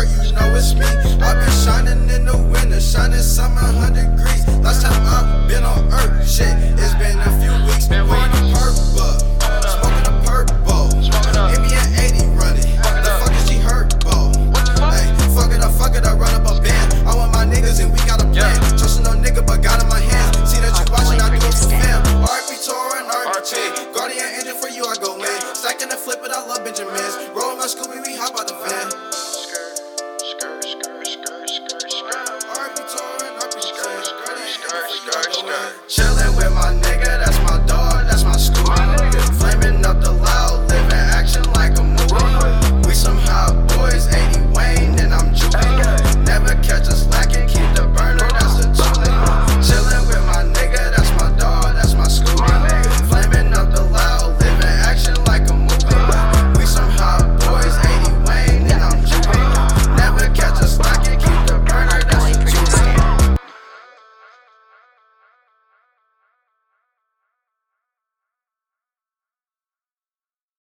shirt, you know it's me. I've been shining in the winter, shining summer 100 degrees. Last time I've been on earth, shit, it's been a few weeks. Pouring a perk bug, smoking a perk bowl. Hit me